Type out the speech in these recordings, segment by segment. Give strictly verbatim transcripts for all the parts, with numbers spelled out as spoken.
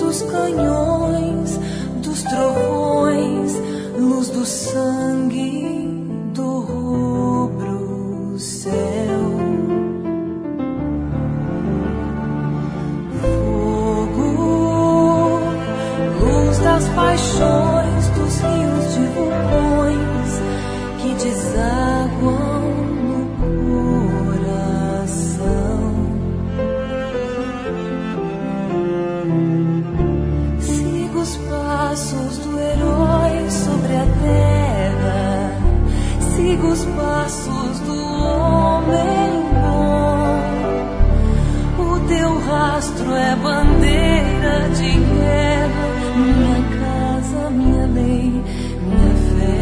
dos canhões, dos trovões, luz do sangue do rubro céu. Fogo, luz das paixões, dos rios de vulcões que desaguam no coração. Siga os passos do herói sobre a terra, siga os passos do homem bom. O teu rastro é bandeira de guerra, minha casa, minha lei, minha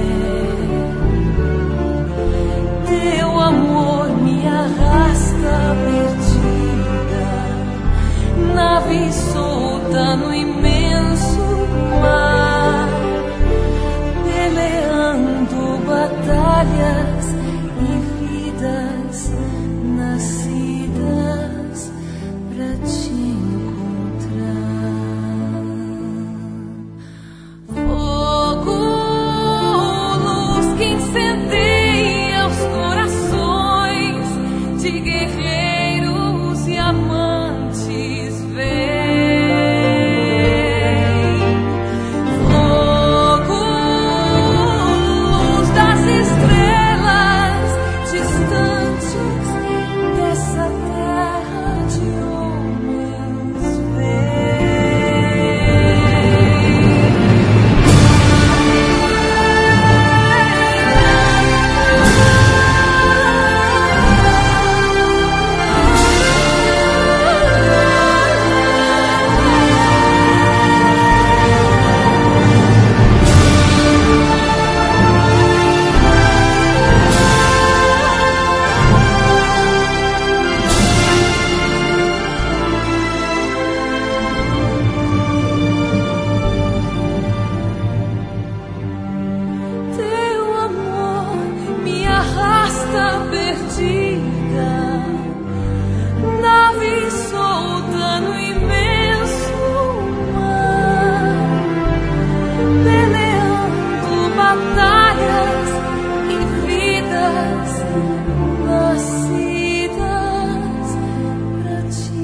fé. Teu amor me arrasta perdida, nave solta no imenso mar, peleando batalhas e vidas nascidas pra te encontrar. Fogo, luz que incendeia os corações de guerreiros e amantes, vem. Fogo, luz das estrelas distantes dessa terra de homens, teu amor me arrasta perdida, nave solta no imenso mar, peleando batalhas e vidas nascidas pra te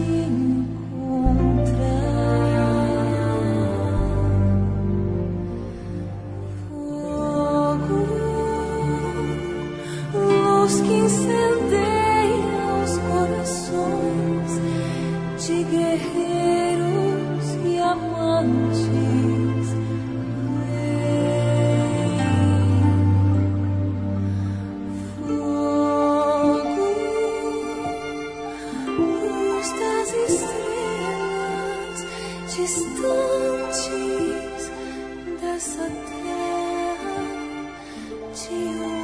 encontrar. Fogo, luz que incendeia os corações de guerreiros e amantes, vem. Fogo, luz das estrelas distantes dessa terra de